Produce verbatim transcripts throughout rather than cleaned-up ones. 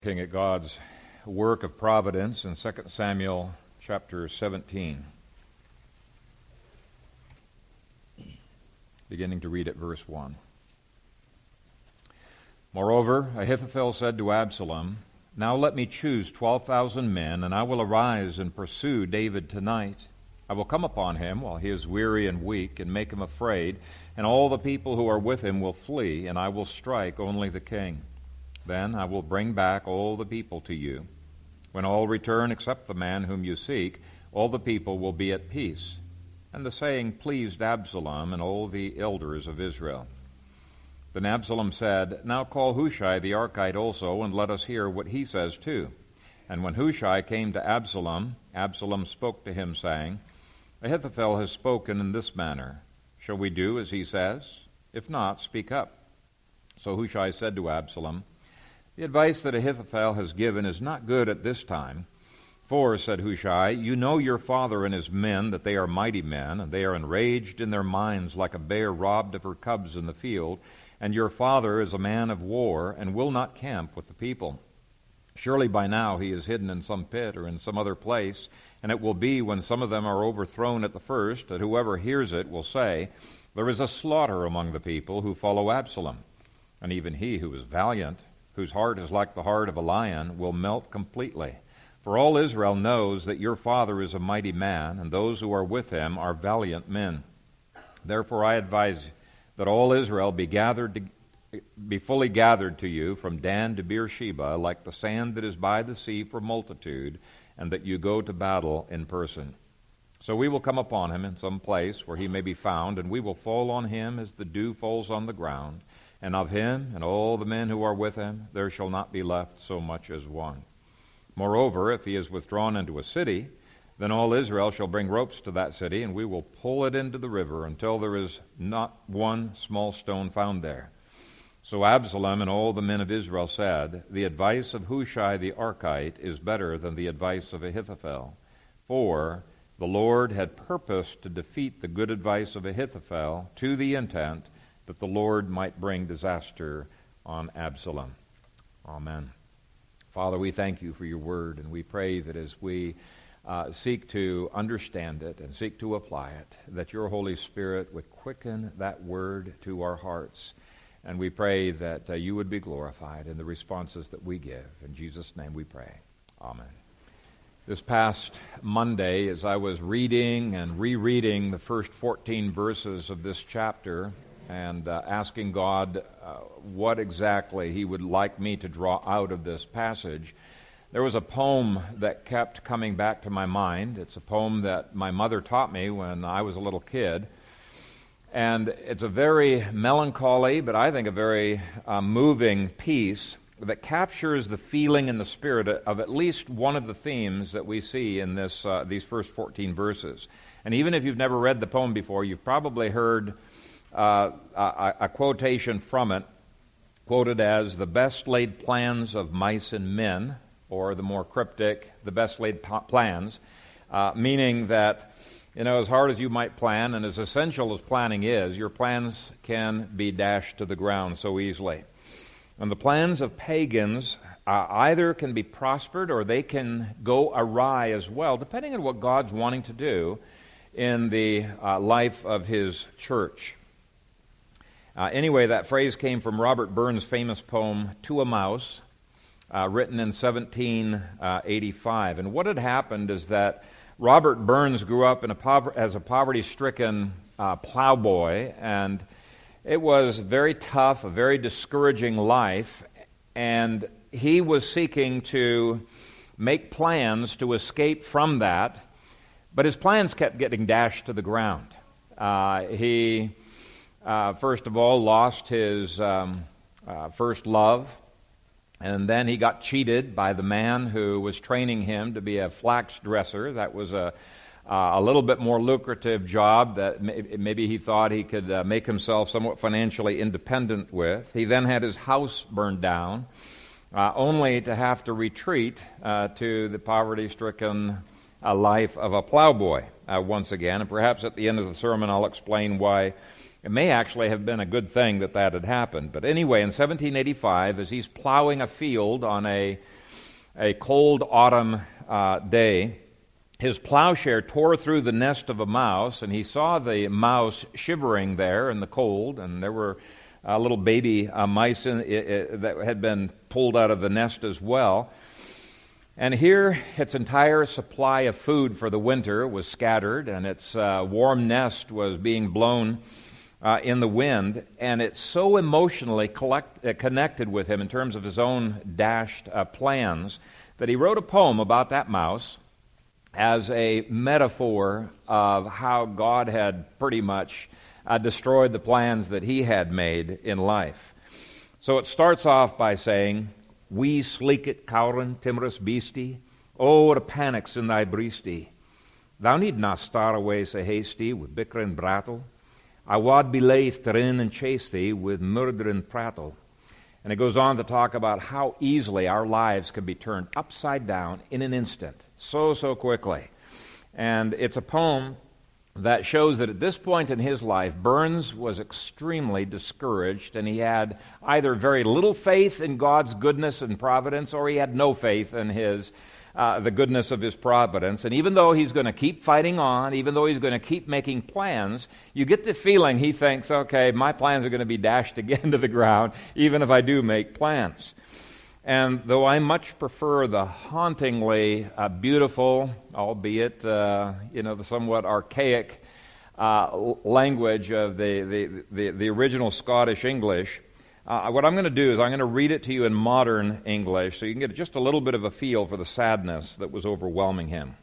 Looking at God's work of providence in Second Samuel chapter seventeen. Beginning to read at verse one. Moreover, Ahithophel said to Absalom, Now let me choose twelve thousand men, and I will arise and pursue David tonight. I will come upon him while he is weary and weak, and make him afraid, and all the people who are with him will flee, and I will strike only the king. Then I will bring back all the people to you. When all return except the man whom you seek, all the people will be at peace. And the saying pleased Absalom and all the elders of Israel. Then Absalom said, Now call Hushai the Archite also, and let us hear what he says too. And when Hushai came to Absalom, Absalom spoke to him, saying, Ahithophel has spoken in this manner. Shall we do as he says? If not, speak up. So Hushai said to Absalom, The advice that Ahithophel has given is not good at this time. For, said Hushai, you know your father and his men, that they are mighty men, and they are enraged in their minds like a bear robbed of her cubs in the field, and your father is a man of war, and will not camp with the people. Surely by now he is hidden in some pit or in some other place, and it will be when some of them are overthrown at the first, that whoever hears it will say, There is a slaughter among the people who follow Absalom. And even he who is valiant, whose heart is like the heart of a lion, will melt completely. For all Israel knows that your father is a mighty man, and those who are with him are valiant men. Therefore I advise that all Israel be gathered to, be fully gathered to you from Dan to Beersheba, like the sand that is by the sea for multitude, and that you go to battle in person. So we will come upon him in some place where he may be found, and we will fall on him as the dew falls on the ground. And of him and all the men who are with him there shall not be left so much as one. Moreover, if he is withdrawn into a city, then all Israel shall bring ropes to that city, and we will pull it into the river until there is not one small stone found there. So Absalom and all the men of Israel said, The advice of Hushai the Archite is better than the advice of Ahithophel. For the Lord had purposed to defeat the good advice of Ahithophel to the intent that the Lord might bring disaster on Absalom. Amen. Father, we thank you for your word, and we pray that as we uh, seek to understand it and seek to apply it, that your Holy Spirit would quicken that word to our hearts. And we pray that uh, you would be glorified in the responses that we give. In Jesus' name we pray. Amen. This past Monday, as I was reading and rereading the first fourteen verses of this chapter, and uh, asking God uh, what exactly he would like me to draw out of this passage, there was a poem that kept coming back to my mind. It's a poem that my mother taught me when I was a little kid. And it's a very melancholy, but I think a very uh, moving piece that captures the feeling and the spirit of at least one of the themes that we see in this uh, these first fourteen verses. And even if you've never read the poem before, you've probably heard Uh, a, a quotation from it, quoted as the best laid plans of mice and men, or the more cryptic, the best laid p- plans, uh, meaning that, you know, as hard as you might plan, and as essential as planning is, your plans can be dashed to the ground so easily. And the plans of pagans uh, either can be prospered or they can go awry as well, depending on what God's wanting to do in the uh, life of his church. Uh, anyway, that phrase came from Robert Burns' famous poem, To a Mouse, uh, written in seventeen eighty-five. And what had happened is that Robert Burns grew up in a pover- as a poverty-stricken uh, plowboy, and it was very tough, a very discouraging life, and he was seeking to make plans to escape from that, but his plans kept getting dashed to the ground. Uh, he... Uh, first of all, lost his um, uh, first love, and then he got cheated by the man who was training him to be a flax dresser. That was a, uh, a little bit more lucrative job that may, maybe he thought he could uh, make himself somewhat financially independent with. He then had his house burned down, uh, only to have to retreat uh, to the poverty-stricken uh, life of a plowboy uh, once again. And perhaps at the end of the sermon I'll explain why It may actually have been a good thing that that had happened. But anyway, in seventeen eighty-five, as he's plowing a field on a, a cold autumn uh, day, his plowshare tore through the nest of a mouse, and he saw the mouse shivering there in the cold, and there were uh, little baby uh, mice in, uh, that had been pulled out of the nest as well. And here, its entire supply of food for the winter was scattered, and its uh, warm nest was being blown uh, in the wind, and it so emotionally collect, uh, connected with him in terms of his own dashed uh, plans that he wrote a poem about that mouse as a metaphor of how God had pretty much uh, destroyed the plans that he had made in life. So it starts off by saying, "We sleeket cowren, timorous beastie, oh, what a panic's in thy breastie. Thou need not star away so hasty with bicker and brattle. I wad be laith to rin and chase thee with murder and prattle." And it goes on to talk about how easily our lives can be turned upside down in an instant, so, so quickly. And it's a poem that shows that at this point in his life, Burns was extremely discouraged, and he had either very little faith in God's goodness and providence, or he had no faith in his uh, the goodness of his providence. And even though he's going to keep fighting on, even though he's going to keep making plans, you get the feeling he thinks, okay, my plans are going to be dashed again to the ground, even if I do make plans. And though I much prefer the hauntingly uh, beautiful, albeit uh, you know the somewhat archaic uh, language of the, the, the, the original Scottish English, uh, what I'm going to do is I'm going to read it to you in modern English so you can get just a little bit of a feel for the sadness that was overwhelming him.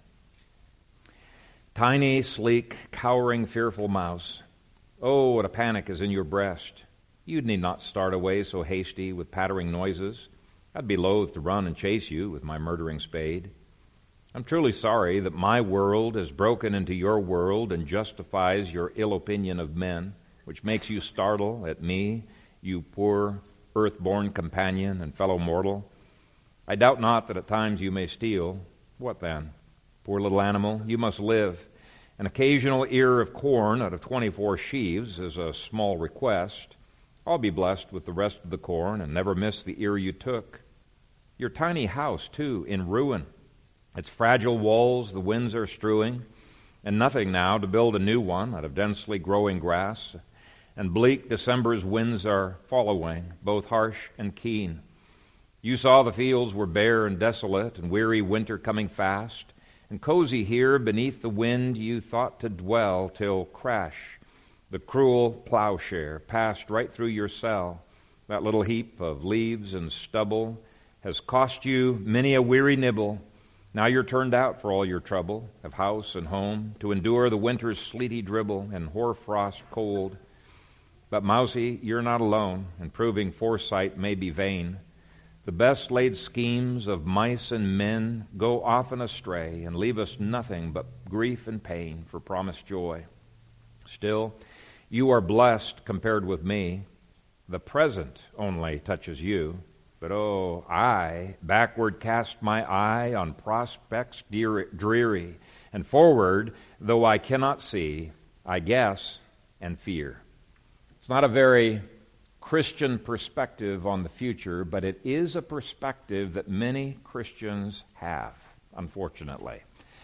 Tiny, sleek, cowering, fearful mouse, oh, what a panic is in your breast. You need not start away so hasty with pattering noises. I'd be loath to run and chase you with my murdering spade. I'm truly sorry that my world has broken into your world and justifies your ill opinion of men, which makes you startle at me, you poor earth-born companion and fellow mortal. I doubt not that at times you may steal. What then? Poor little animal, you must live. An occasional ear of corn out of twenty-four sheaves is a small request. I'll be blessed with the rest of the corn and never miss the ear you took. Your tiny house, too, in ruin. Its fragile walls the winds are strewing, and nothing now to build a new one out of densely growing grass. And bleak December's winds are following, both harsh and keen. You saw the fields were bare and desolate, and weary winter coming fast. And cozy here beneath the wind you thought to dwell till crash. The cruel plowshare passed right through your cell. That little heap of leaves and stubble has cost you many a weary nibble. Now you're turned out for all your trouble of house and home, to endure the winter's sleety dribble and hoarfrost cold. But, Mousie, you're not alone, and proving foresight may be vain. The best laid schemes of mice and men go often astray and leave us nothing but grief and pain for promised joy. Still, you are blessed compared with me. The present only touches you. But, oh, I backward cast my eye on prospects dreary, and forward, though I cannot see, I guess and fear. It's not a very Christian perspective on the future, but it is a perspective that many Christians have, unfortunately.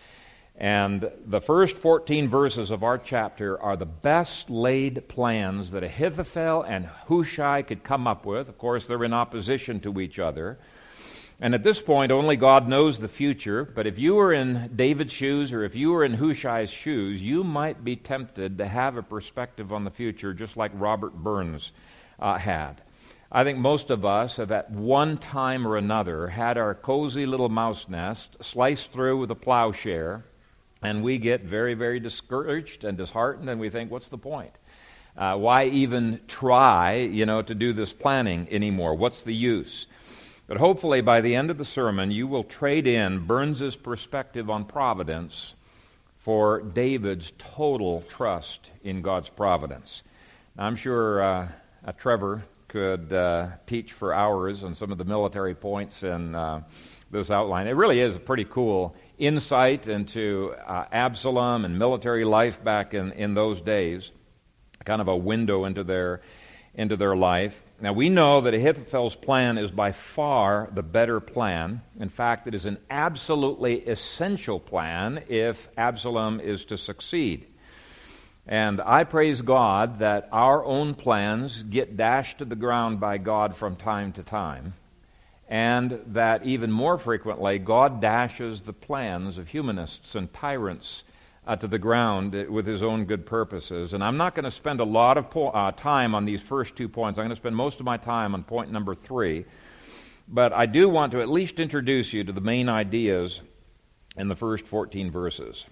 And the first fourteen verses of our chapter are the best laid plans that Ahithophel and Hushai could come up with. Of course, they're in opposition to each other. And at this point, only God knows the future. But if you were in David's shoes or if you were in Hushai's shoes, you might be tempted to have a perspective on the future just like Robert Burns uh, had. I think most of us have at one time or another had our cozy little mouse nest sliced through with a plowshare. And we get very, very discouraged and disheartened, and we think, what's the point? Uh, why even try, you know, to do this planning anymore? What's the use? But hopefully by the end of the sermon, you will trade in Burns's perspective on providence for David's total trust in God's providence. Now, I'm sure uh, uh, Trevor could uh, teach for hours on some of the military points in uh, this outline. It really is a pretty cool insight into uh, Absalom and military life back in, in those days. kind of a window into their into their life. Now, we know that Ahithophel's plan is by far the better plan. In fact, it is an absolutely essential plan if Absalom is to succeed. And I praise God that our own plans get dashed to the ground by God from time to time, and that even more frequently, God dashes the plans of humanists and tyrants Uh, to the ground with his own good purposes. And I'm not going to spend a lot of po- uh, time on these first two points. I'm going to spend most of my time on point number three. But I do want to at least introduce you to the main ideas in the first fourteen verses.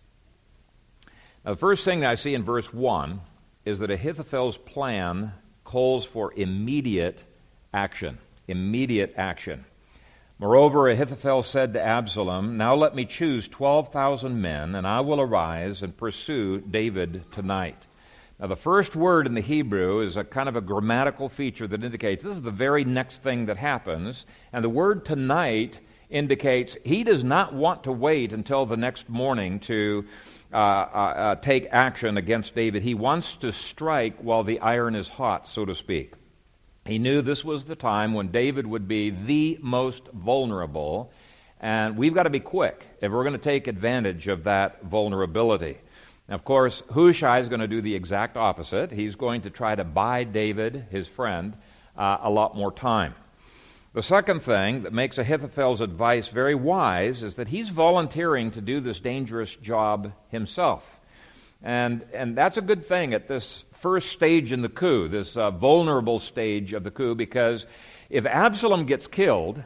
Now, the first thing that I see in verse one is that Ahithophel's plan calls for immediate action. Immediate action. Moreover, Ahithophel said to Absalom, "Now let me choose twelve thousand men, and I will arise and pursue David tonight." Now, the first word in the Hebrew is a kind of a grammatical feature that indicates this is the very next thing that happens. And the word tonight indicates he does not want to wait until the next morning to uh, uh, uh, take action against David. He wants to strike while the iron is hot, so to speak. He knew this was the time when David would be the most vulnerable, and we've got to be quick if we're going to take advantage of that vulnerability. Now, of course, Hushai is going to do the exact opposite. He's going to try to buy David, his friend, uh, a lot more time. The second thing that makes Ahithophel's advice very wise is that he's volunteering to do this dangerous job himself. And and that's a good thing at this first stage in the coup, this uh, vulnerable stage of the coup, because if Absalom gets killed,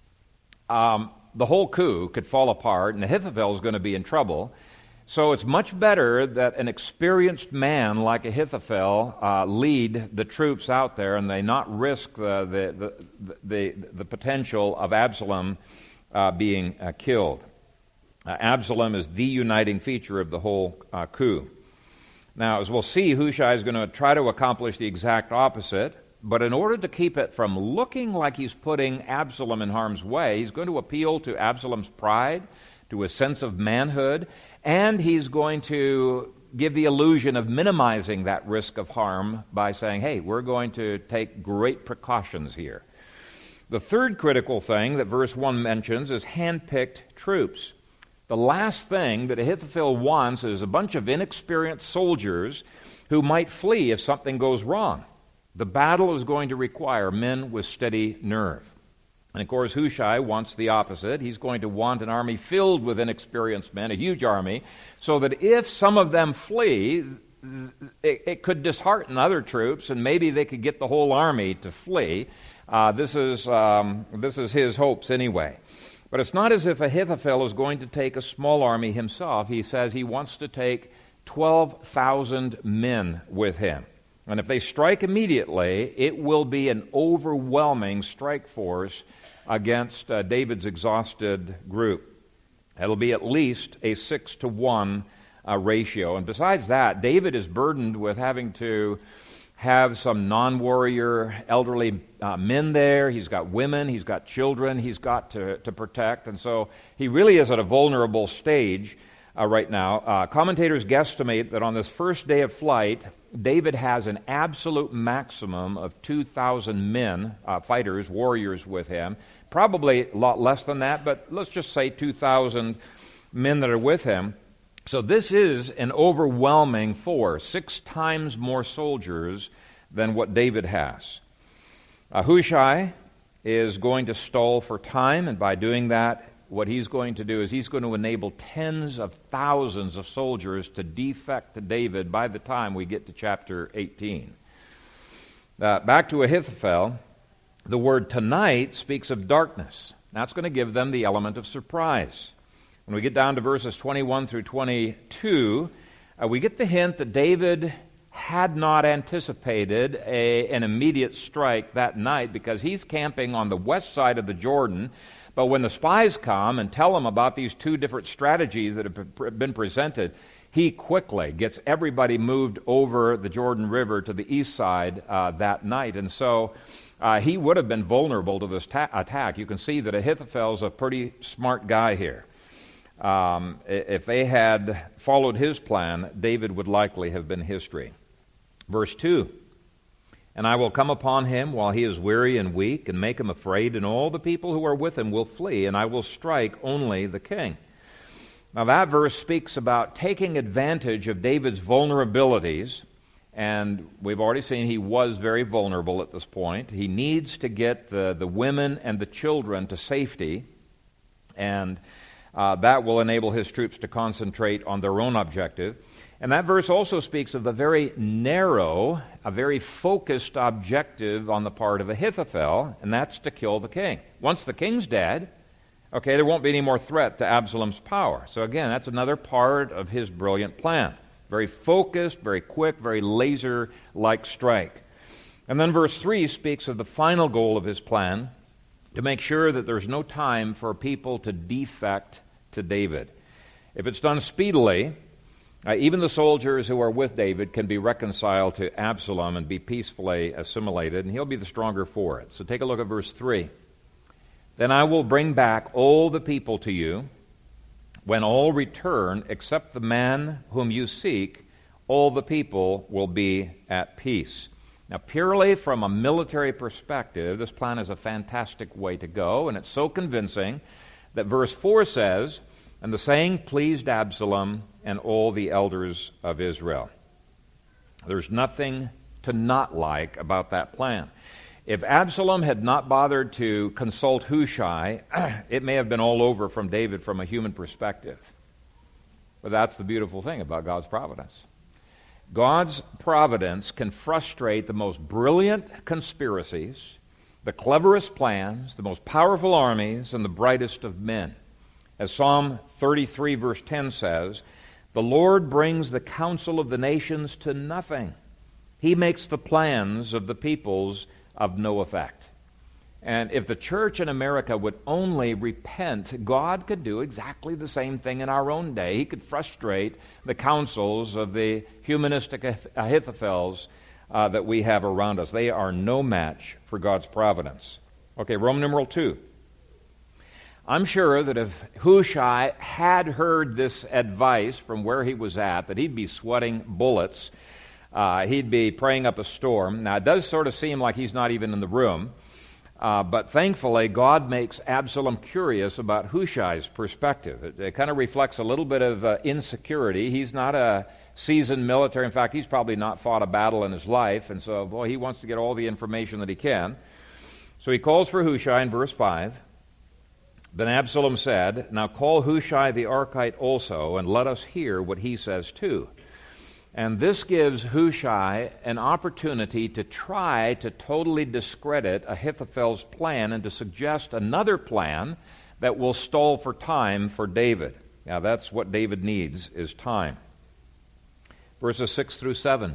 um, the whole coup could fall apart, and Ahithophel is going to be in trouble. So it's much better that an experienced man like Ahithophel uh, lead the troops out there, and they not risk the the the, the, the potential of Absalom uh, being uh, killed. Uh, Absalom is the uniting feature of the whole uh, coup. Now, as we'll see, Hushai is going to try to accomplish the exact opposite, but in order to keep it from looking like he's putting Absalom in harm's way, he's going to appeal to Absalom's pride, to his sense of manhood, and he's going to give the illusion of minimizing that risk of harm by saying, hey, we're going to take great precautions here. The third critical thing that verse one mentions is hand-picked troops. The last thing that Ahithophel wants is a bunch of inexperienced soldiers who might flee if something goes wrong. The battle is going to require men with steady nerve. And of course, Hushai wants the opposite. He's going to want an army filled with inexperienced men, a huge army, so that if some of them flee, it, it could dishearten other troops, and maybe they could get the whole army to flee. Uh, this is um, this is his hopes anyway. But it's not as if Ahithophel is going to take a small army himself. He says he wants to take twelve thousand men with him. And if they strike immediately, it will be an overwhelming strike force against uh, David's exhausted group. It'll be at least a six to one uh, ratio. And besides that, David is burdened with having to have some non-warrior elderly uh, men there. He's got women, he's got children, he's got to, to protect. And so he really is at a vulnerable stage uh, right now. Uh, commentators guesstimate that on this first day of flight, David has an absolute maximum of two thousand men, uh, fighters, warriors with him. Probably a lot less than that, but let's just say two thousand men that are with him. So this is an overwhelming force, six times more soldiers than what David has. Uh, Hushai is going to stall for time, and by doing that, what he's going to do is he's going to enable tens of thousands of soldiers to defect to David by the time we get to chapter eighteen. Uh, back to Ahithophel, the word tonight speaks of darkness. That's going to give them the element of surprise. When we get down to verses twenty-one through twenty-two, uh, we get the hint that David had not anticipated a, an immediate strike that night because he's camping on the west side of the Jordan. But when the spies come and tell him about these two different strategies that have been presented, he quickly gets everybody moved over the Jordan River to the east side uh, that night. And so uh, he would have been vulnerable to this ta- attack. You can see that Ahithophel's a pretty smart guy here. Um, if they had followed his plan, David would likely have been history. Verse two, and I will come upon him while he is weary and weak, and make him afraid, and all the people who are with him will flee, and I will strike only the king. Now that verse speaks about taking advantage of David's vulnerabilities, and we've already seen he was very vulnerable at this point. He needs to get the, the women and the children to safety, and uh, that will enable his troops to concentrate on their own objective. And that verse also speaks of a very narrow, a very focused objective on the part of Ahithophel, and that's to kill the king. Once the king's dead, okay, there won't be any more threat to Absalom's power. So again, that's another part of his brilliant plan. Very focused, very quick, very laser-like strike. And then verse three speaks of the final goal of his plan, to make sure that there's no time for people to defect to David. If it's done speedily, Uh, even the soldiers who are with David can be reconciled to Absalom and be peacefully assimilated, and he'll be the stronger for it. So take a look at verse three. Then I will bring back all the people to you. When all return, except the man whom you seek, all the people will be at peace. Now, purely from a military perspective, this plan is a fantastic way to go, and it's so convincing that verse four says, and the saying pleased Absalom and all the elders of Israel. There's nothing to not like about that plan. If Absalom had not bothered to consult Hushai, it may have been all over from David from a human perspective. But that's the beautiful thing about God's providence. God's providence can frustrate the most brilliant conspiracies, the cleverest plans, the most powerful armies, and the brightest of men. As Psalm thirty-three verse ten says, the Lord brings the counsel of the nations to nothing. He makes the plans of the peoples of no effect. And if the church in America would only repent, God could do exactly the same thing in our own day. He could frustrate the counsels of the humanistic Ahithophels uh, that we have around us. They are no match for God's providence. Okay, Roman numeral two. I'm sure that if Hushai had heard this advice from where he was at, that he'd be sweating bullets. Uh, he'd be praying up a storm. Now, it does sort of seem like he's not even in the room. Uh, but thankfully, God makes Absalom curious about Hushai's perspective. It, it kind of reflects a little bit of uh, insecurity. He's not a seasoned military. In fact, he's probably not fought a battle in his life. And so, boy, he wants to get all the information that he can. So he calls for Hushai in verse five. Then Absalom said, now call Hushai the Archite also, and let us hear what he says too. And this gives Hushai an opportunity to try to totally discredit Ahithophel's plan and to suggest another plan that will stall for time for David. Now that's what David needs, is time. Verses six through seven.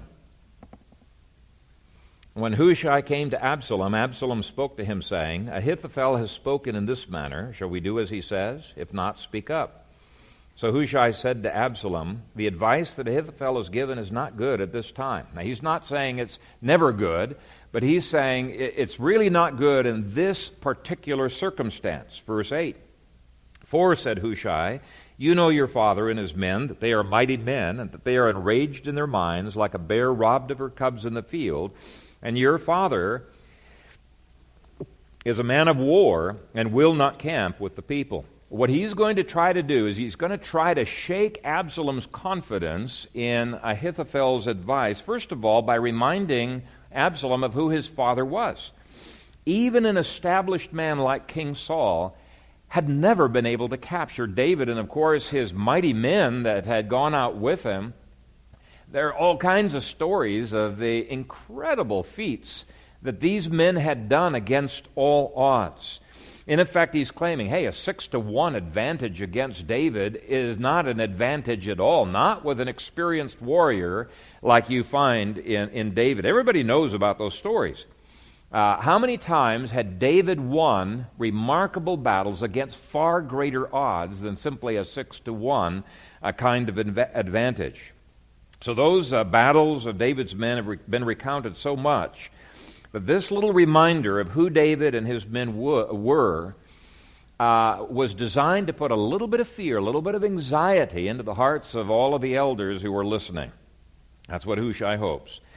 When Hushai came to Absalom, Absalom spoke to him, saying, Ahithophel has spoken in this manner. Shall we do as he says? If not, speak up. So Hushai said to Absalom, the advice that Ahithophel has given is not good at this time. Now, he's not saying it's never good, but he's saying it's really not good in this particular circumstance. Verse eight. For, said Hushai, you know your father and his men, that they are mighty men, and that they are enraged in their minds like a bear robbed of her cubs in the field. And your father is a man of war and will not camp with the people. What he's going to try to do is he's going to try to shake Absalom's confidence in Ahithophel's advice, first of all, by reminding Absalom of who his father was. Even an established man like King Saul had never been able to capture David, and of course his mighty men that had gone out with him. There are all kinds of stories of the incredible feats that these men had done against all odds. In effect, he's claiming, hey, a six to one advantage against David is not an advantage at all, not with an experienced warrior like you find in, in David. Everybody knows about those stories. Uh, how many times had David won remarkable battles against far greater odds than simply a six to one uh, kind of inv- advantage? So those uh, battles of David's men have re- been recounted so much that this little reminder of who David and his men wo- were uh, was designed to put a little bit of fear, a little bit of anxiety into the hearts of all of the elders who were listening. That's what Hushai hopes.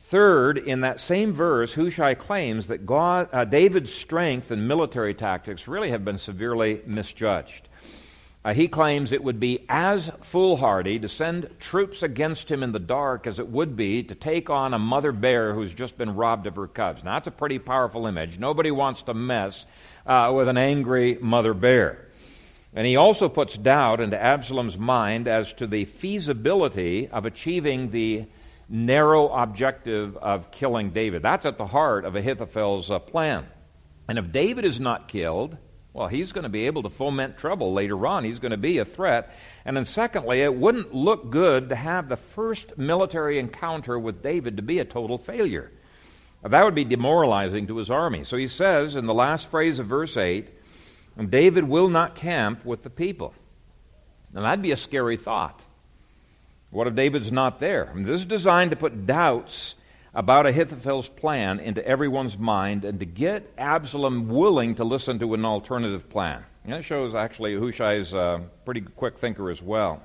Third, in that same verse, Hushai claims that God, uh, David's strength and military tactics really have been severely misjudged. Uh, he claims it would be as foolhardy to send troops against him in the dark as it would be to take on a mother bear who's just been robbed of her cubs. Now, that's a pretty powerful image. Nobody wants to mess uh, with an angry mother bear. And he also puts doubt into Absalom's mind as to the feasibility of achieving the narrow objective of killing David. That's at the heart of Ahithophel's uh, plan. And if David is not killed, well, he's going to be able to foment trouble later on. He's going to be a threat. And then secondly, it wouldn't look good to have the first military encounter with David to be a total failure. That would be demoralizing to his army. So he says in the last phrase of verse eight, David will not camp with the people. Now that'd be a scary thought. What if David's not there? I mean, this is designed to put doubts about Ahithophel's plan into everyone's mind and to get Absalom willing to listen to an alternative plan. And that shows actually Hushai's a pretty quick thinker as well.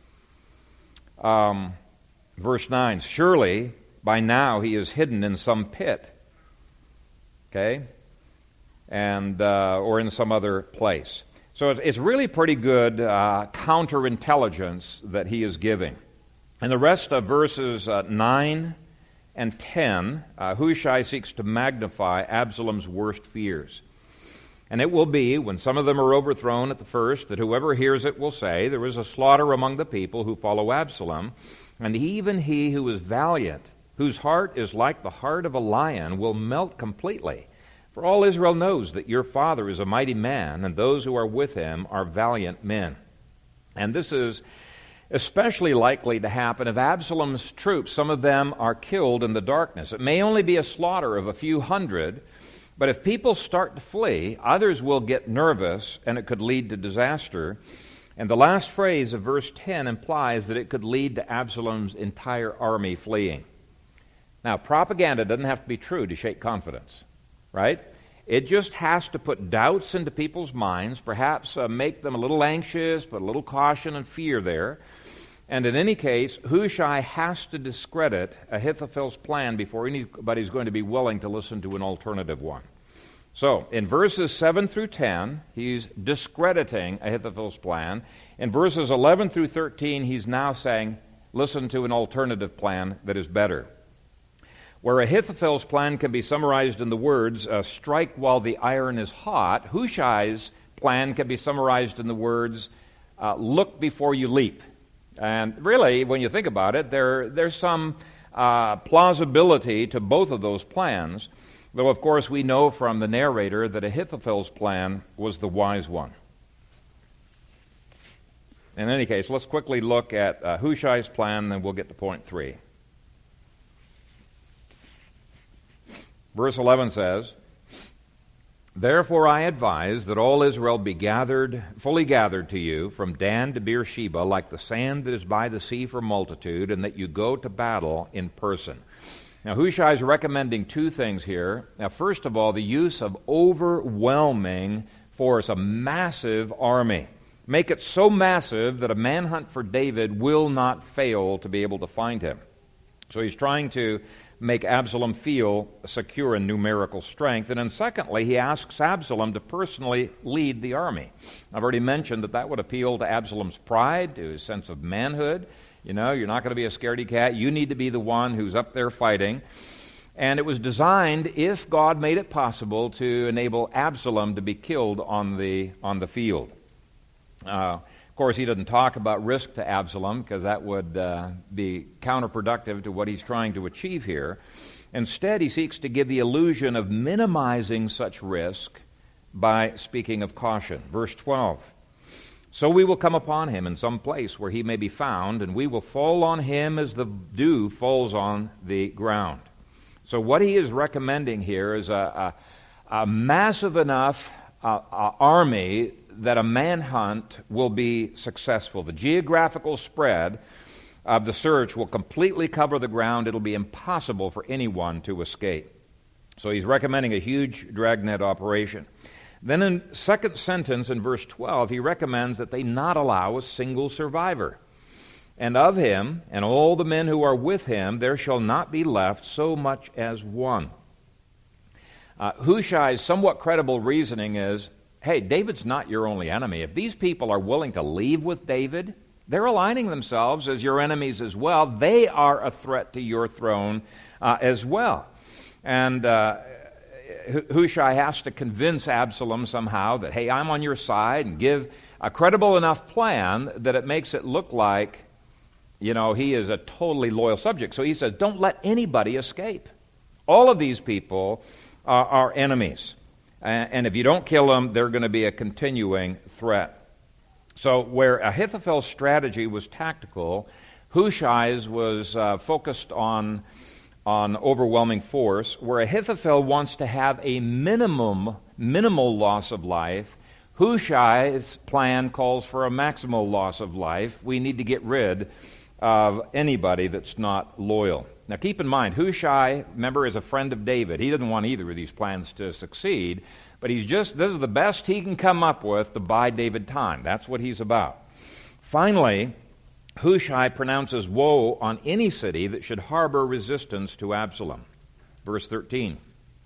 Um, verse nine, surely by now he is hidden in some pit, okay, and uh, or in some other place. So it's, it's really pretty good uh, counterintelligence that he is giving. And the rest of verses uh, nine and ten, uh, Hushai seeks to magnify Absalom's worst fears. And it will be, when some of them are overthrown at the first, that whoever hears it will say, there is a slaughter among the people who follow Absalom, and even he who is valiant, whose heart is like the heart of a lion, will melt completely. For all Israel knows that your father is a mighty man, and those who are with him are valiant men. And this is especially likely to happen if Absalom's troops, some of them are killed in the darkness. It may only be a slaughter of a few hundred, but if people start to flee, others will get nervous, and it could lead to disaster. And the last phrase of verse ten implies that it could lead to Absalom's entire army fleeing. Now, propaganda doesn't have to be true to shake confidence, right? It just has to put doubts into people's minds, perhaps uh, make them a little anxious, put a little caution and fear there. And in any case, Hushai has to discredit Ahithophel's plan before anybody's going to be willing to listen to an alternative one. So, in verses seven through ten, he's discrediting Ahithophel's plan. In verses eleven through thirteen, he's now saying, listen to an alternative plan that is better. Where Ahithophel's plan can be summarized in the words, uh, strike while the iron is hot, Hushai's plan can be summarized in the words, uh, look before you leap. And really, when you think about it, there, there's some uh, plausibility to both of those plans, though, of course, we know from the narrator that Ahithophel's plan was the wise one. In any case, let's quickly look at uh, Hushai's plan, then we'll get to point three. Verse eleven says, therefore I advise that all Israel be gathered, fully gathered to you, from Dan to Beersheba, like the sand that is by the sea for multitude, and that you go to battle in person. Now, Hushai is recommending two things here. Now, first of all, the use of overwhelming force, a massive army. Make it so massive that a manhunt for David will not fail to be able to find him. So he's trying to make Absalom feel secure in numerical strength. And then secondly, he asks Absalom to personally lead the army. I've already mentioned that that would appeal to Absalom's pride, to his sense of manhood. You know, you're not going to be a scaredy cat. You need to be the one who's up there fighting. And it was designed, if God made it possible, to enable Absalom to be killed on the, on the field. Uh, Of course, he doesn't talk about risk to Absalom because that would uh, be counterproductive to what he's trying to achieve here. Instead, he seeks to give the illusion of minimizing such risk by speaking of caution. Verse twelve, so we will come upon him in some place where he may be found, and we will fall on him as the dew falls on the ground. So what he is recommending here is a, a, a massive enough uh, uh, army that a manhunt will be successful. The geographical spread of the search will completely cover the ground. It'll be impossible for anyone to escape. So he's recommending a huge dragnet operation. Then in second sentence in verse twelve, he recommends that they not allow a single survivor. And of him and all the men who are with him there shall not be left so much as one. Uh, Hushai's somewhat credible reasoning is, hey, David's not your only enemy. If these people are willing to leave with David, they're aligning themselves as your enemies as well. They are a threat to your throne uh, as well. And uh, Hushai has to convince Absalom somehow that, hey, I'm on your side, and give a credible enough plan that it makes it look like, you know, he is a totally loyal subject. So he says, don't let anybody escape. All of these people are, are enemies. And if you don't kill them, they're going to be a continuing threat. So where Ahithophel's strategy was tactical, Hushai's was uh, focused on, on overwhelming force. Where Ahithophel wants to have a minimum, minimal loss of life, Hushai's plan calls for a maximal loss of life. We need to get rid of anybody that's not loyal. Now keep in mind, Hushai, remember, is a friend of David. He doesn't want either of these plans to succeed, but he's just, this is the best he can come up with to buy David time. That's what he's about. Finally, Hushai pronounces woe on any city that should harbor resistance to Absalom. Verse thirteen.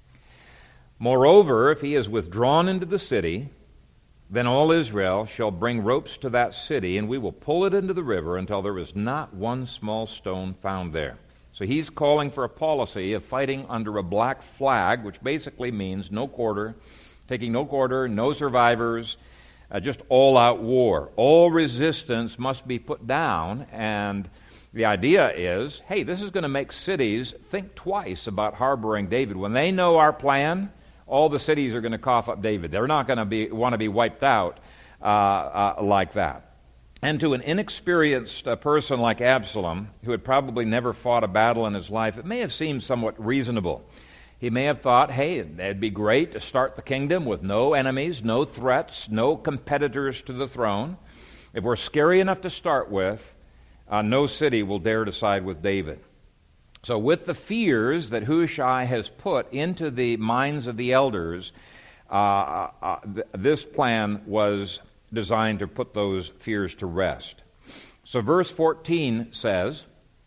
Moreover, if he is withdrawn into the city, then all Israel shall bring ropes to that city, and we will pull it into the river until there is not one small stone found there. So he's calling for a policy of fighting under a black flag, which basically means no quarter, taking no quarter, no survivors, uh, just all-out war. All resistance must be put down, and the idea is, hey, this is going to make cities think twice about harboring David. When they know our plan, all the cities are going to cough up David. They're not going to be want to be wiped out uh, uh, like that. And to an inexperienced uh, person like Absalom, who had probably never fought a battle in his life, it may have seemed somewhat reasonable. He may have thought, hey, it'd be great to start the kingdom with no enemies, no threats, no competitors to the throne. If we're scary enough to start with, uh, no city will dare to side with David. So with the fears that Hushai has put into the minds of the elders, uh, uh, th- this plan was designed to put those fears to rest. So verse fourteen says,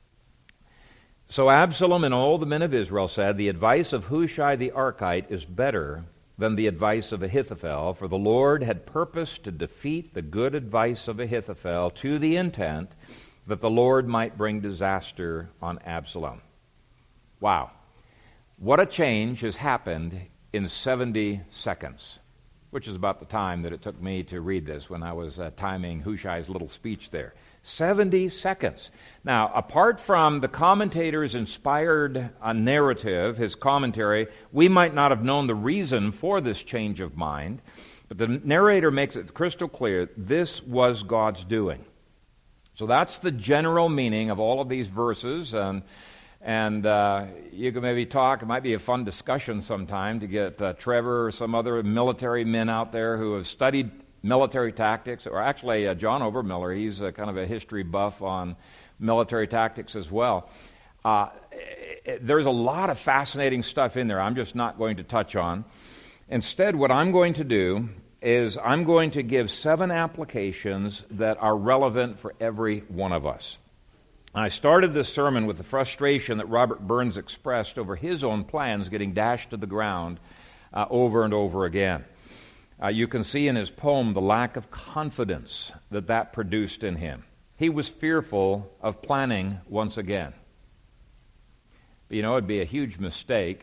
So Absalom and all the men of Israel said, The advice of Hushai the Archite is better than the advice of Ahithophel, for the Lord had purposed to defeat the good advice of Ahithophel to the intent that the Lord might bring disaster on Absalom. Wow. What a change has happened in seventy seconds, which is about the time that it took me to read this when I was uh, timing Hushai's little speech there. seventy seconds. Now, apart from the commentator's inspired uh, narrative, his commentary, we might not have known the reason for this change of mind, but the narrator makes it crystal clear this was God's doing. So that's the general meaning of all of these verses, and and uh, you can maybe talk. It might be a fun discussion sometime to get uh, Trevor or some other military men out there who have studied military tactics, or actually uh, John Obermiller, he's a, kind of a history buff on military tactics as well. Uh, it, there's a lot of fascinating stuff in there I'm just not going to touch on. Instead, what I'm going to do is I'm going to give seven applications that are relevant for every one of us. I started this sermon with the frustration that Robert Burns expressed over his own plans getting dashed to the ground uh, over and over again. Uh, you can see in his poem the lack of confidence that that produced in him. He was fearful of planning once again. But, you know, it'd be a huge mistake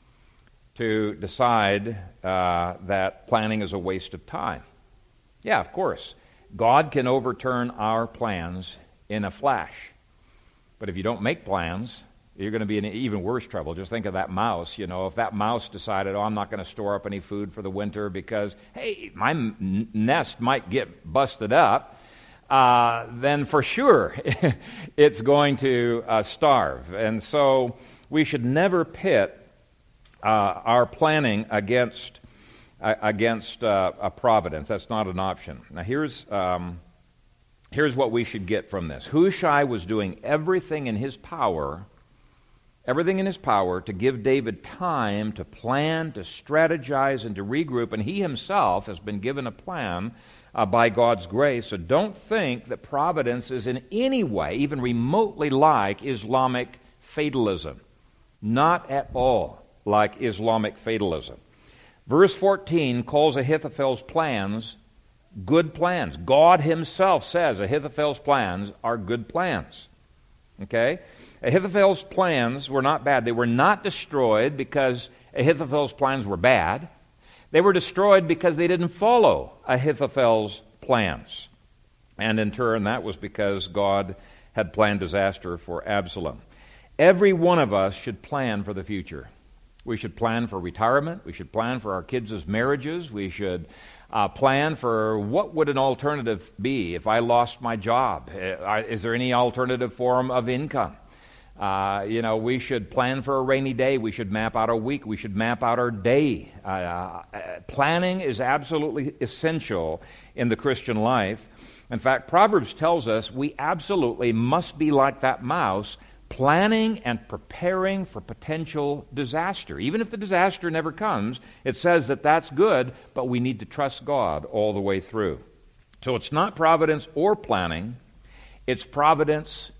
to decide uh, that planning is a waste of time. Yeah, of course. God can overturn our plans in a flash. But if you don't make plans, you're going to be in even worse trouble. Just think of that mouse. You know, if that mouse decided, oh, I'm not going to store up any food for the winter because, hey, my m- nest might get busted up, uh, then for sure it's going to uh, starve. And so we should never pit uh, our planning against uh, against uh, a providence. That's not an option. Now here's um, here's what we should get from this. Hushai was doing everything in his power. Everything in his power to give David time to plan, to strategize, and to regroup. And he himself has been given a plan uh, by God's grace. So don't think that providence is in any way, even remotely like Islamic fatalism. Not at all like Islamic fatalism. Verse fourteen calls Ahithophel's plans good plans. God himself says Ahithophel's plans are good plans. Okay? Ahithophel's plans were not bad. They were not destroyed because Ahithophel's plans were bad. They were destroyed because they didn't follow Ahithophel's plans. And in turn, that was because God had planned disaster for Absalom. Every one of us should plan for the future. We should plan for retirement. We should plan for our kids' marriages. We should uh, plan for what would an alternative be if I lost my job. Uh, is there any alternative form of income? Uh, you know, we should plan for a rainy day. We should map out our week. We should map out our day. Uh, uh, planning is absolutely essential in the Christian life. In fact, Proverbs tells us we absolutely must be like that mouse, planning and preparing for potential disaster. Even if the disaster never comes, it says that that's good, but we need to trust God all the way through. So it's not providence or planning. It's providence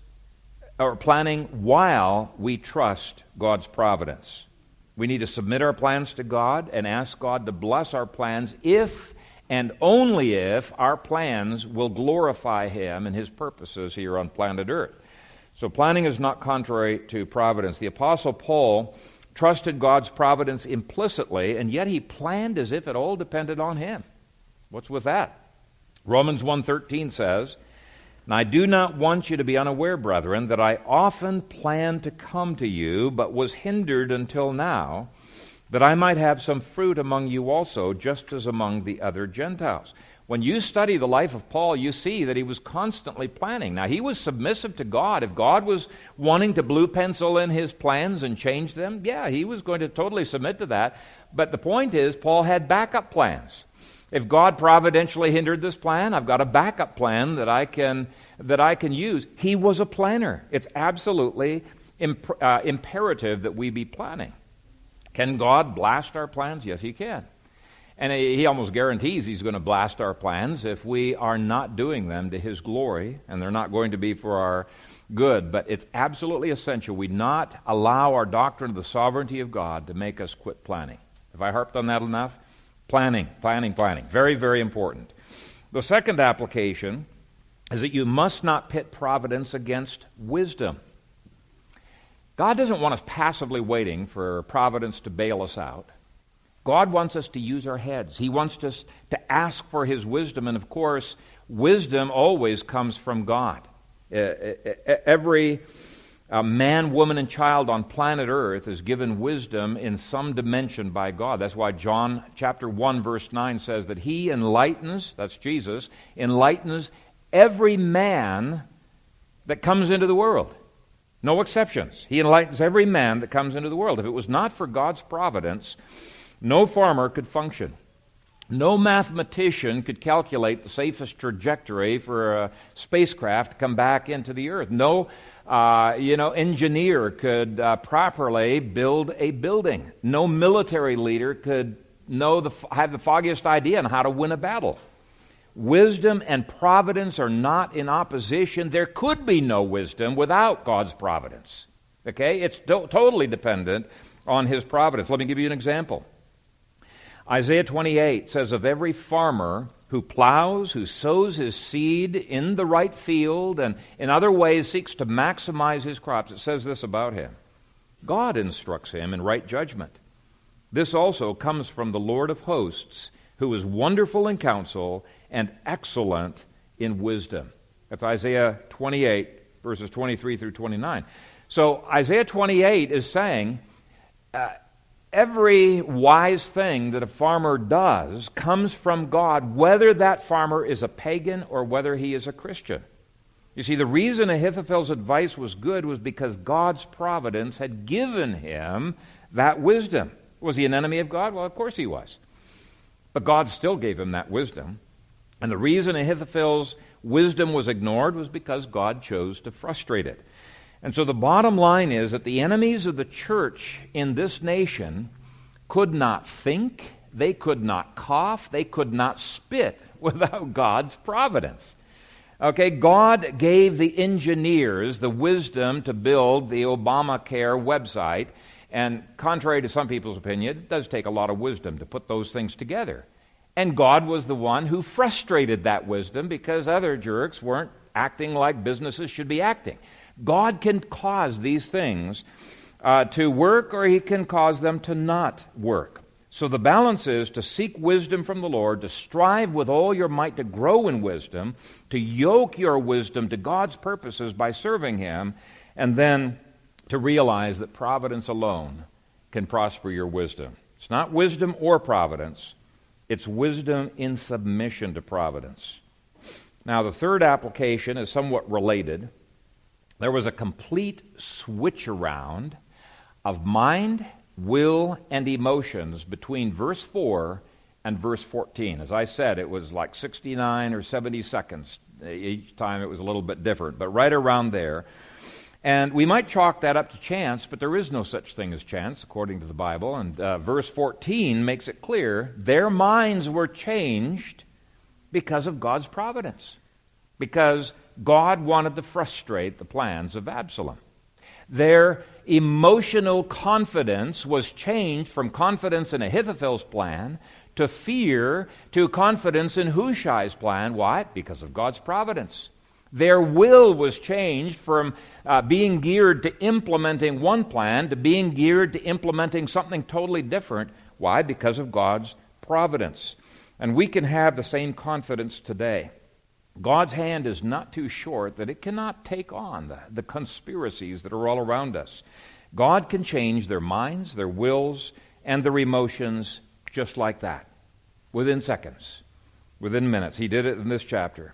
or planning while we trust God's providence. We need to submit our plans to God and ask God to bless our plans if and only if our plans will glorify Him and His purposes here on planet Earth. So planning is not contrary to providence. The Apostle Paul trusted God's providence implicitly, and yet he planned as if it all depended on him. What's with that? Romans one thirteen says, "And I do not want you to be unaware, brethren, that I often planned to come to you, but was hindered until now, that I might have some fruit among you also, just as among the other Gentiles." When you study the life of Paul, you see that he was constantly planning. Now, he was submissive to God. If God was wanting to blue pencil in his plans and change them, yeah, he was going to totally submit to that. But the point is, Paul had backup plans. If God providentially hindered this plan, I've got a backup plan that I can that I can use. He was a planner. It's absolutely imp- uh, imperative that we be planning. Can God blast our plans? Yes, He can. And He almost guarantees He's going to blast our plans if we are not doing them to His glory, and they're not going to be for our good. But it's absolutely essential we not allow our doctrine of the sovereignty of God to make us quit planning. Have I harped on that enough? Planning, planning, planning. Very, very important. The second application is that you must not pit providence against wisdom. God doesn't want us passively waiting for providence to bail us out. God wants us to use our heads. He wants us to ask for His wisdom. And of course, wisdom always comes from God. Every uh, man, woman, and child on planet Earth is given wisdom in some dimension by God. That's why John chapter one, verse nine says that He enlightens, that's Jesus, enlightens every man that comes into the world. No exceptions. He enlightens every man that comes into the world. If it was not for God's providence, no farmer could function. No mathematician could calculate the safest trajectory for a spacecraft to come back into the earth. No, uh, you know, engineer could uh, properly build a building. No military leader could know the have the foggiest idea on how to win a battle. Wisdom and providence are not in opposition. There could be no wisdom without God's providence. Okay, it's to- totally dependent on His providence. Let me give you an example. Isaiah twenty-eight says, "Of every farmer who plows, who sows his seed in the right field, and in other ways seeks to maximize his crops," it says this about him: God instructs him in right judgment. This also comes from the Lord of hosts, who is wonderful in counsel and excellent in wisdom. That's Isaiah twenty-eight, verses twenty-three through twenty-nine. So Isaiah twenty-eight is saying, uh, every wise thing that a farmer does comes from God, whether that farmer is a pagan or whether he is a Christian. You see, the reason Ahithophel's advice was good was because God's providence had given him that wisdom. Was he an enemy of God? Well, of course he was. But God still gave him that wisdom. And the reason Ahithophel's wisdom was ignored was because God chose to frustrate it. And so the bottom line is that the enemies of the church in this nation could not think, They could not cough. They could not spit without God's providence. Okay, God gave the engineers the wisdom to build the Obamacare website, and contrary to some people's opinion, it does take a lot of wisdom to put those things together. And God was the one who frustrated that wisdom because other jerks weren't acting like businesses should be acting. God can cause these things uh, to work, or He can cause them to not work. So the balance is to seek wisdom from the Lord, to strive with all your might to grow in wisdom, to yoke your wisdom to God's purposes by serving Him, and then to realize that providence alone can prosper your wisdom. It's not wisdom or providence. It's wisdom in submission to providence. Now, the third application is somewhat related. There was a complete switch around of mind, will, and emotions between verse four and verse fourteen. As I said, it was like sixty-nine or seventy seconds. Each time it was a little bit different, but right around there. And we might chalk that up to chance, but there is no such thing as chance, according to the Bible. And uh, verse fourteen makes it clear their minds were changed because of God's providence, because God wanted to frustrate the plans of Absalom. Their emotional confidence was changed from confidence in Ahithophel's plan to fear to confidence in Hushai's plan. Why? Because of God's providence. Their will was changed from uh, being geared to implementing one plan to being geared to implementing something totally different. Why? Because of God's providence. And we can have the same confidence today. God's hand is not too short that it cannot take on the, the conspiracies that are all around us. God can change their minds, their wills, and their emotions just like that, within seconds, within minutes. He did it in this chapter.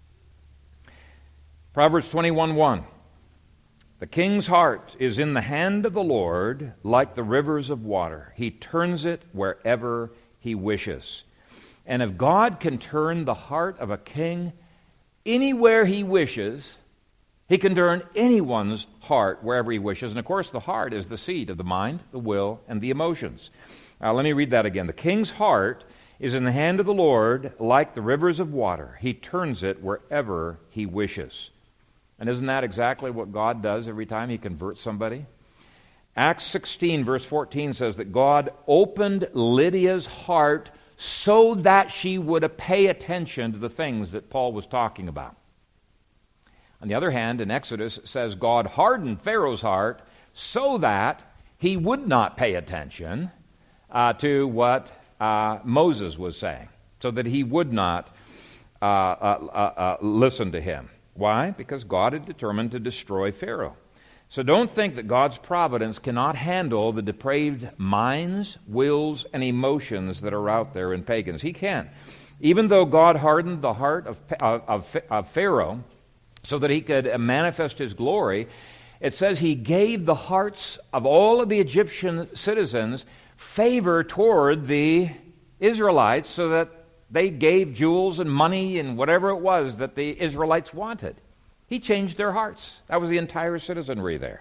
Proverbs twenty-one one. The king's heart is in the hand of the Lord like the rivers of water. He turns it wherever He wishes. And if God can turn the heart of a king anywhere He wishes, He can turn anyone's heart wherever He wishes. And of course, the heart is the seat of the mind, the will, and the emotions. Now, let me read that again. The king's heart is in the hand of the Lord like the rivers of water. He turns it wherever He wishes. And isn't that exactly what God does every time He converts somebody? Acts sixteen, verse fourteen says that God opened Lydia's heart so that she would pay attention to the things that Paul was talking about. On the other hand, in Exodus, it says God hardened Pharaoh's heart so that he would not pay attention uh, to what uh, Moses was saying, so that he would not uh, uh, uh, uh, listen to him. Why? Because God had determined to destroy Pharaoh. So don't think that God's providence cannot handle the depraved minds, wills, and emotions that are out there in pagans. He can. Even though God hardened the heart of, of, of Pharaoh so that he could manifest his glory, it says He gave the hearts of all of the Egyptian citizens favor toward the Israelites so that they gave jewels and money and whatever it was that the Israelites wanted. He changed their hearts. That was the entire citizenry there.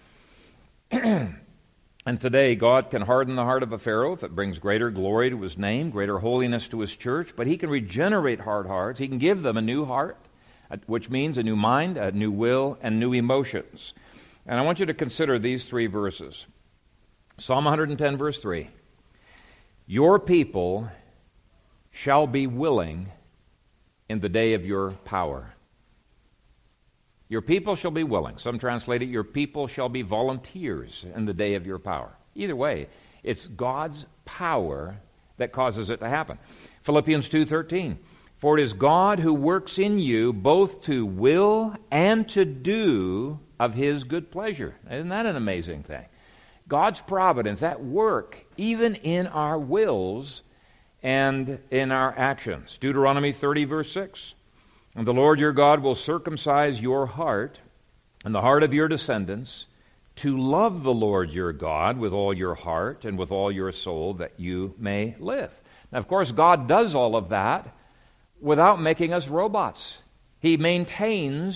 And today, God can harden the heart of a Pharaoh if it brings greater glory to His name, greater holiness to His church, but He can regenerate hard hearts. He can give them a new heart, which means a new mind, a new will, and new emotions. And I want you to consider these three verses. Psalm one ten, verse three. Your people shall be willing in the day of your power. Your people shall be willing. Some translate it, your people shall be volunteers in the day of your power. Either way, it's God's power that causes it to happen. Philippians two thirteen. For it is God who works in you both to will and to do of His good pleasure. Isn't that an amazing thing? God's providence at work, even in our wills and in our actions. Deuteronomy thirty, verse six. And the Lord your God will circumcise your heart and the heart of your descendants to love the Lord your God with all your heart and with all your soul, that you may live. Now, of course, God does all of that without making us robots. He maintains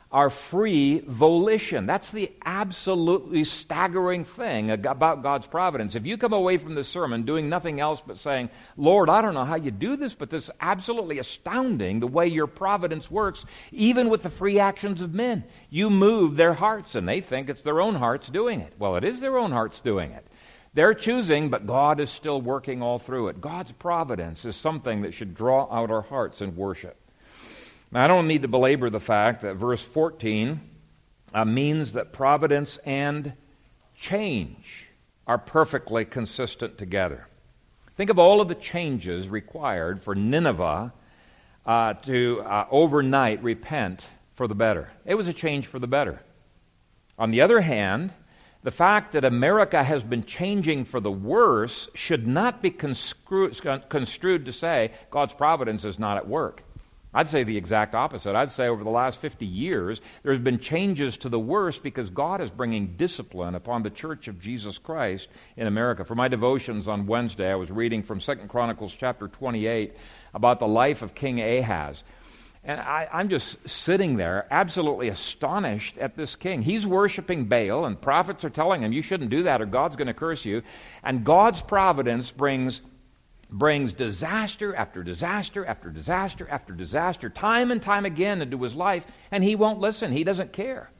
our free volition. That's the absolutely staggering thing about God's providence. If you come away from this sermon doing nothing else but saying, Lord, I don't know how you do this, but this is absolutely astounding the way your providence works, even with the free actions of men. You move their hearts, and they think it's their own hearts doing it. Well, it is their own hearts doing it. They're choosing, but God is still working all through it. God's providence is something that should draw out our hearts in worship. Now, I don't need to belabor the fact that verse fourteen uh, means that providence and change are perfectly consistent together. Think of all of the changes required for Nineveh uh, to uh, overnight repent for the better. It was a change for the better. On the other hand, the fact that America has been changing for the worse should not be construed, construed to say God's providence is not at work. I'd say the exact opposite. I'd say over the last fifty years, there's been changes to the worse because God is bringing discipline upon the Church of Jesus Christ in America. For my devotions on Wednesday, I was reading from Second Chronicles chapter twenty-eight about the life of King Ahaz. And I, I'm just sitting there absolutely astonished at this king. He's worshiping Baal, and prophets are telling him, you shouldn't do that or God's going to curse you. And God's providence brings brings disaster after disaster after disaster after disaster, time and time again into his life, and he won't listen. He doesn't care.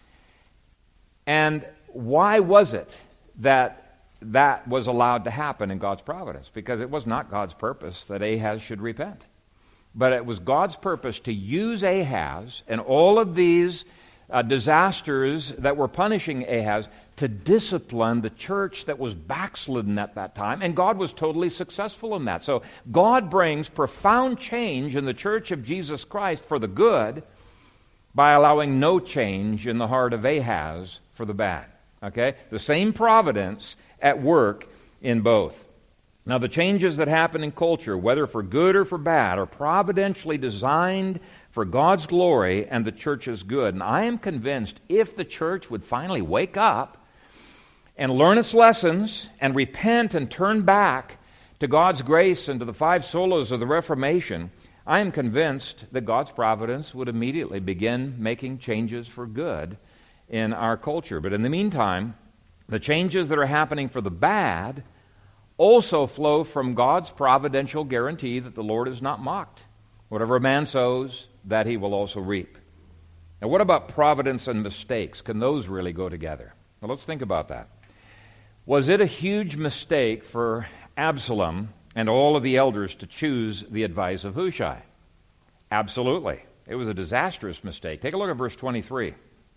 And why was it that that was allowed to happen in God's providence? Because it was not God's purpose that Ahaz should repent. But it was God's purpose to use Ahaz and all of these uh, disasters that were punishing Ahaz to discipline the church that was backslidden at that time, and God was totally successful in that. So God brings profound change in the church of Jesus Christ for the good by allowing no change in the heart of Ahaz for the bad. Okay? The same providence at work in both. Now, the changes that happen in culture, whether for good or for bad, are providentially designed for God's glory and the church's good. And I am convinced if the church would finally wake up and learn its lessons and repent and turn back to God's grace and to the five solas of the Reformation, I am convinced that God's providence would immediately begin making changes for good in our culture. But in the meantime, the changes that are happening for the bad also flow from God's providential guarantee that the Lord is not mocked. Whatever a man sows, that he will also reap. Now, what about providence and mistakes? Can those really go together? Well, let's think about that. Was it a huge mistake for Absalom and all of the elders to choose the advice of Hushai? Absolutely. It was a disastrous mistake. Take a look at verse twenty-three.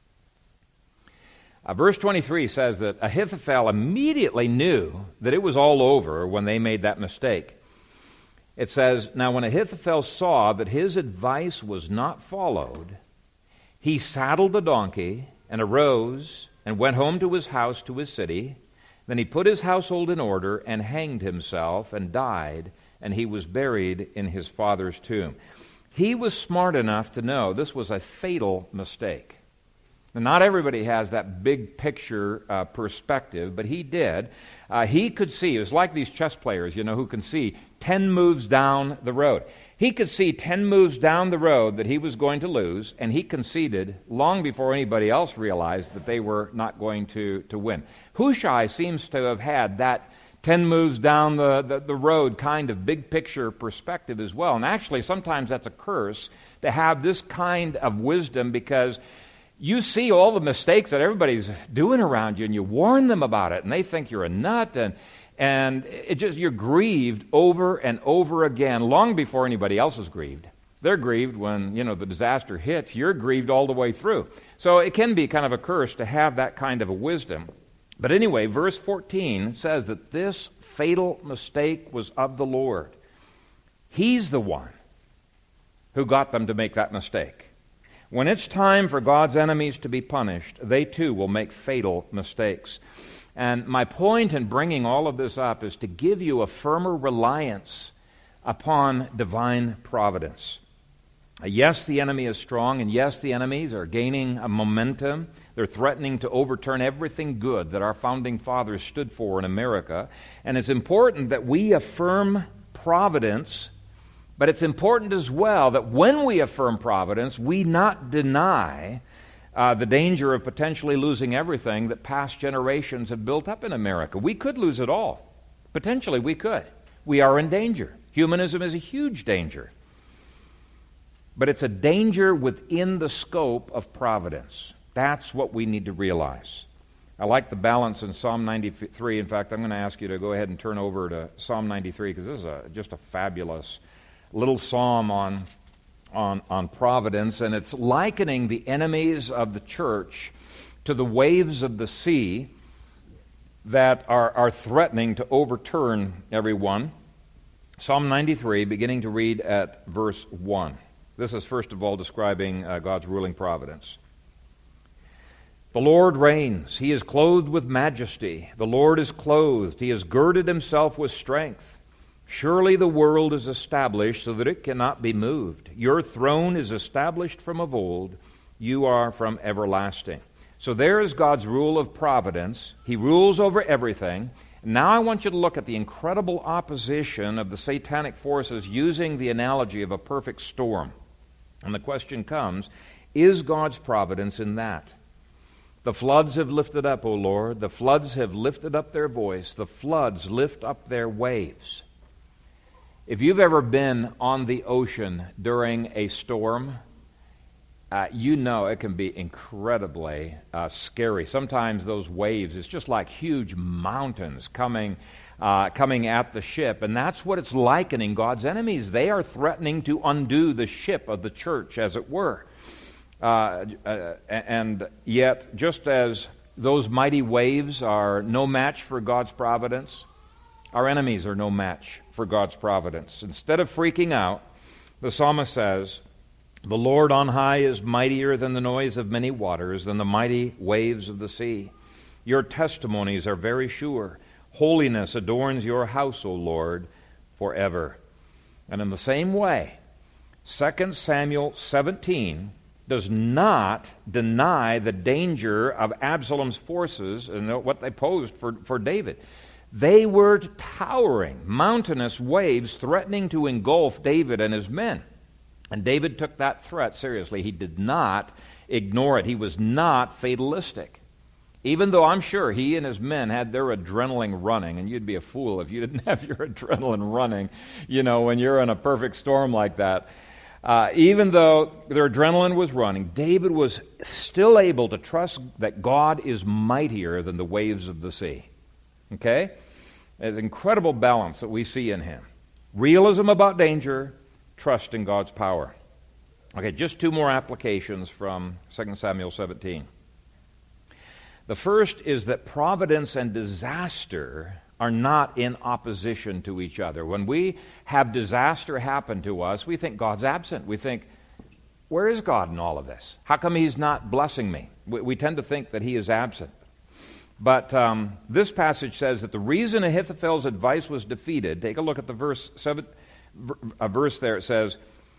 Uh, verse twenty-three says that Ahithophel immediately knew that it was all over when they made that mistake. It says, now when Ahithophel saw that his advice was not followed, he saddled a donkey and arose and went home to his house, to his city. Then he put his household in order and hanged himself and died, and he was buried in his father's tomb. He was smart enough to know this was a fatal mistake. And not everybody has that big picture uh, perspective, but he did. Uh, he could see, it was like these chess players, you know, who can see ten moves down the road. He could see ten moves down the road that he was going to lose, and he conceded long before anybody else realized that they were not going to, to win. Hushai seems to have had that ten moves down the, the, the road kind of big picture perspective as well. And actually, sometimes that's a curse to have this kind of wisdom, because you see all the mistakes that everybody's doing around you, and you warn them about it, and they think you're a nut, and and it just you're grieved over and over again, long before anybody else is grieved. They're grieved when, you know, the disaster hits. You're grieved all the way through. So it can be kind of a curse to have that kind of a wisdom. But anyway, verse fourteen says that this fatal mistake was of the Lord. He's the one who got them to make that mistake. When it's time for God's enemies to be punished, they too will make fatal mistakes. And my point in bringing all of this up is to give you a firmer reliance upon divine providence. Yes, the enemy is strong, and yes, the enemies are gaining a momentum. They're threatening to overturn everything good that our founding fathers stood for in America. And it's important that we affirm providence But it's important as well that when we affirm providence, we not deny uh, the danger of potentially losing everything that past generations have built up in America. We could lose it all. Potentially, we could. We are in danger. Humanism is a huge danger. But it's a danger within the scope of providence. That's what we need to realize. I like the balance in Psalm ninety-three. In fact, I'm going to ask you to go ahead and turn over to Psalm ninety-three, because this is a, just a fabulous little psalm on, on, on providence, and it's likening the enemies of the church to the waves of the sea that are, are threatening to overturn everyone. Psalm ninety-three, beginning to read at verse one. This is first of all describing uh, God's ruling providence. The Lord reigns. He is clothed with majesty. The Lord is clothed. He has girded himself with strength. Surely the world is established so that it cannot be moved. Your throne is established from of old. You are from everlasting. So there is God's rule of providence. He rules over everything. Now I want you to look at the incredible opposition of the satanic forces using the analogy of a perfect storm. And the question comes, is God's providence in that? The floods have lifted up, O Lord. The floods have lifted up their voice. The floods lift up their waves. If you've ever been on the ocean during a storm, uh, you know it can be incredibly uh, scary. Sometimes those waves, it's just like huge mountains coming uh, coming at the ship. And that's what it's likening God's enemies. They are threatening to undo the ship of the church, as it were. Uh, uh, and yet, just as those mighty waves are no match for God's providence, our enemies are no match for God's providence. Instead of freaking out, the psalmist says, the Lord on high is mightier than the noise of many waters, than the mighty waves of the sea. Your testimonies are very sure. Holiness adorns your house, O Lord, forever. And in the same way, Second Samuel seventeen does not deny the danger of Absalom's forces and what they posed for, for David. They were towering, mountainous waves threatening to engulf David and his men. And David took that threat seriously. He did not ignore it. He was not fatalistic. Even though I'm sure he and his men had their adrenaline running, and you'd be a fool if you didn't have your adrenaline running, you know, when you're in a perfect storm like that. Uh, even though their adrenaline was running, David was still able to trust that God is mightier than the waves of the sea. Okay? There's an incredible balance that we see in him. Realism about danger, trust in God's power. Okay, just two more applications from Second Samuel seventeen. The first is that providence and disaster are not in opposition to each other. When we have disaster happen to us, we think God's absent. We think, where is God in all of this? How come he's not blessing me? We, we tend to think that he is absent. But um, this passage says that the reason Ahithophel's advice was defeated, take a look at the verse seven, a verse there. It says,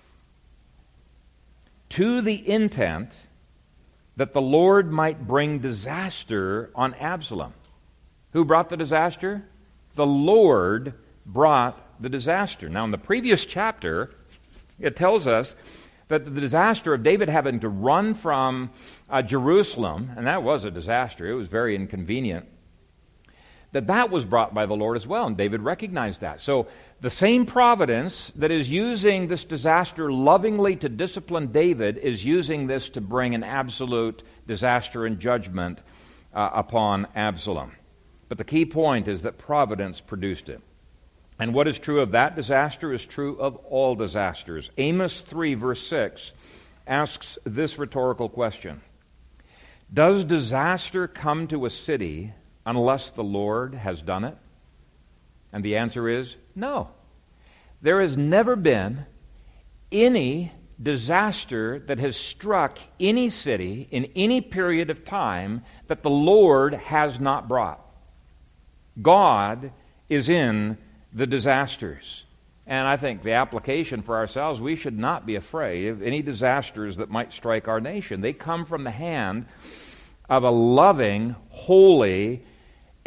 to the intent that the Lord might bring disaster on Absalom. Who brought the disaster? The Lord brought the disaster. Now, in the previous chapter, it tells us that the disaster of David having to run from uh, Jerusalem, and that was a disaster, it was very inconvenient, that that was brought by the Lord as well, and David recognized that. So the same providence that is using this disaster lovingly to discipline David is using this to bring an absolute disaster and judgment uh, upon Absalom. But the key point is that providence produced it. And what is true of that disaster is true of all disasters. Amos three, verse six, asks this rhetorical question. Does disaster come to a city unless the Lord has done it? And the answer is no. There has never been any disaster that has struck any city in any period of time that the Lord has not brought. God is in the disasters. And I think the application for ourselves, we should not be afraid of any disasters that might strike our nation. They come from the hand of a loving, holy,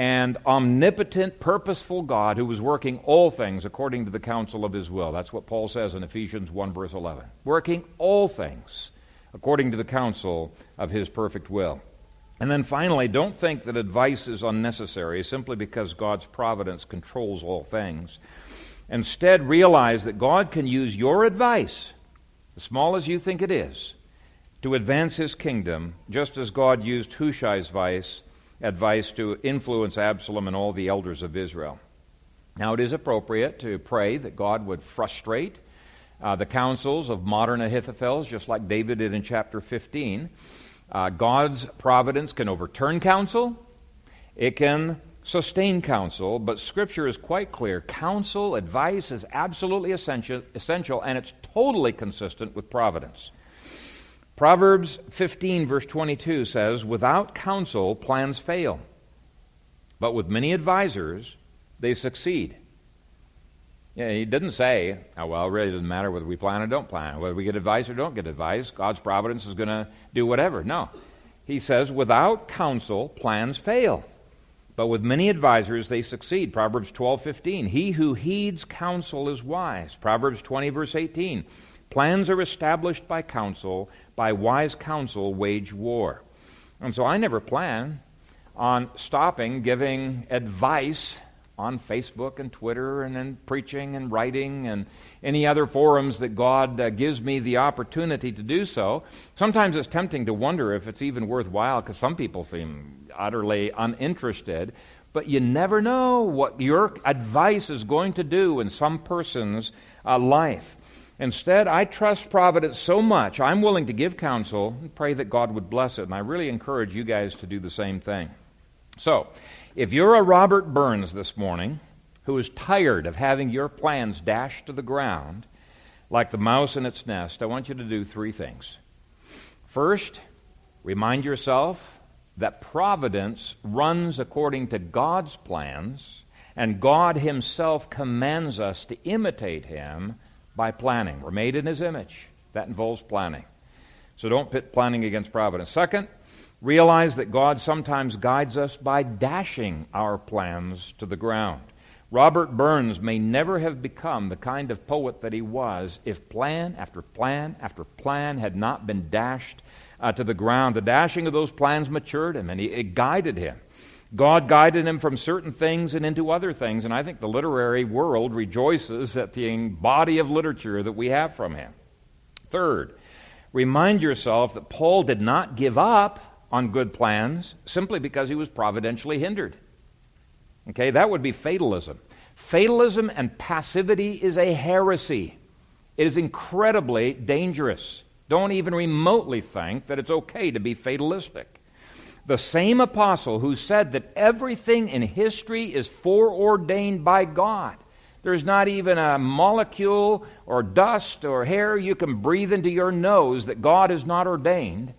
and omnipotent, purposeful God who was working all things according to the counsel of his will. That's what Paul says in Ephesians one, verse eleven. Working all things according to the counsel of his perfect will. And then finally, don't think that advice is unnecessary simply because God's providence controls all things. Instead, realize that God can use your advice, as small as you think it is, to advance his kingdom, just as God used Hushai's advice, advice to influence Absalom and all the elders of Israel. Now, it is appropriate to pray that God would frustrate uh, the counsels of modern Ahithophels, just like David did in chapter fifteen. Uh, God's providence can overturn counsel. It can sustain counsel, but Scripture is quite clear. Counsel, advice is absolutely essential, essential, and it's totally consistent with providence. Proverbs fifteen, verse twenty-two says, "Without counsel, plans fail, but with many advisors, they succeed." Yeah, he didn't say, oh, well, it really doesn't matter whether we plan or don't plan, whether we get advice or don't get advice. God's providence is going to do whatever. No. He says, without counsel, plans fail, but with many advisors, they succeed. Proverbs twelve fifteen, "He who heeds counsel is wise." Proverbs twenty, verse eighteen, "Plans are established by counsel, by wise counsel wage war." And so I never plan on stopping giving advice on Facebook and Twitter and then preaching and writing and any other forums that God uh, gives me the opportunity to do so. Sometimes it's tempting to wonder if it's even worthwhile because some people seem utterly uninterested, but you never know what your advice is going to do in some person's uh, life. Instead, I trust providence so much, I'm willing to give counsel and pray that God would bless it, and I really encourage you guys to do the same thing. So, if you're a Robert Burns this morning who is tired of having your plans dashed to the ground like the mouse in its nest, I want you to do three things. First, remind yourself that providence runs according to God's plans, and God himself commands us to imitate him by planning. We're made in his image. That involves planning. So don't pit planning against providence. Second, realize that God sometimes guides us by dashing our plans to the ground. Robert Burns may never have become the kind of poet that he was if plan after plan after plan had not been dashed uh, to the ground. The dashing of those plans matured him, and he, it guided him. God guided him from certain things and into other things, and I think the literary world rejoices at the body of literature that we have from him. Third, remind yourself that Paul did not give up on good plans simply because he was providentially hindered. Okay, that would be fatalism. Fatalism and passivity is a heresy. It is incredibly dangerous. Don't even remotely think that it's okay to be fatalistic. The same apostle who said that everything in history is foreordained by God. There's not even a molecule or dust or hair you can breathe into your nose that God has not ordained.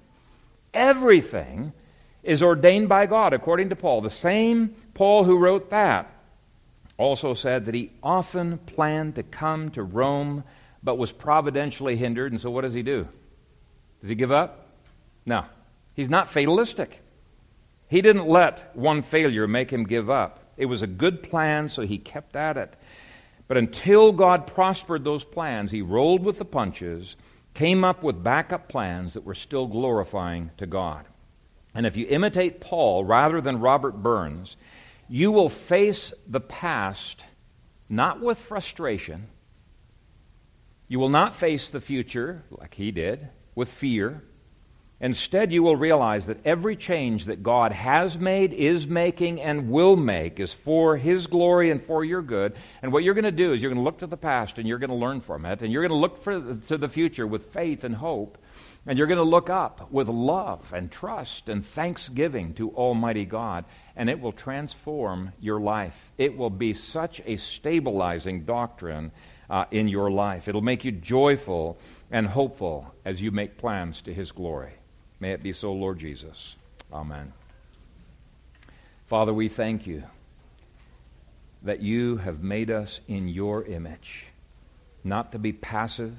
Everything is ordained by God, according to Paul. The same Paul who wrote that also said that he often planned to come to Rome, but was providentially hindered. And so what does he do? Does he give up? No. He's not fatalistic. He didn't let one failure make him give up. It was a good plan, so he kept at it. But until God prospered those plans, he rolled with the punches, came up with backup plans that were still glorifying to God. And if you imitate Paul rather than Robert Burns, you will face the past not with frustration. You will not face the future, like he did, with fear. Instead, you will realize that every change that God has made, is making, and will make is for his glory and for your good. And what you're going to do is you're going to look to the past and you're going to learn from it. And you're going to look for, to the future with faith and hope. And you're going to look up with love and trust and thanksgiving to Almighty God. And it will transform your life. It will be such a stabilizing doctrine uh, in your life. It'll make you joyful and hopeful as you make plans to his glory. May it be so, Lord Jesus. Amen. Father, we thank you that you have made us in your image, not to be passive,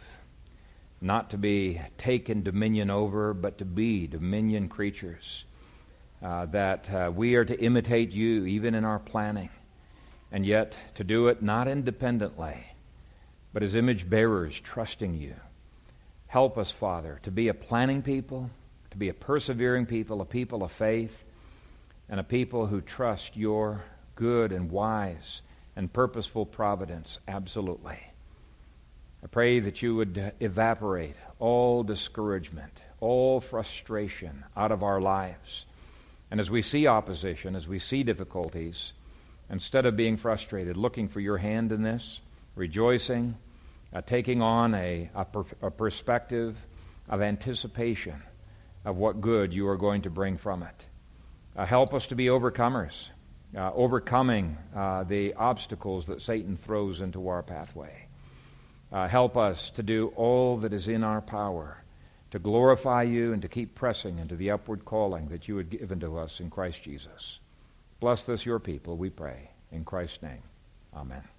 not to be taken dominion over, but to be dominion creatures. uh, that uh, we are to imitate you even in our planning, and yet to do it not independently, but as image bearers, trusting you. Help us, Father, to be a planning people, to be a persevering people, a people of faith, and a people who trust your good and wise and purposeful providence absolutely. I pray that you would evaporate all discouragement, all frustration out of our lives. And as we see opposition, as we see difficulties, instead of being frustrated, looking for your hand in this, rejoicing, uh, taking on a, a, per, a perspective of anticipation of what good you are going to bring from it. Uh, help us to be overcomers, uh, overcoming uh, the obstacles that Satan throws into our pathway. Uh, help us to do all that is in our power to glorify you and to keep pressing into the upward calling that you had given to us in Christ Jesus. Bless this, your people, we pray. In Christ's name, amen.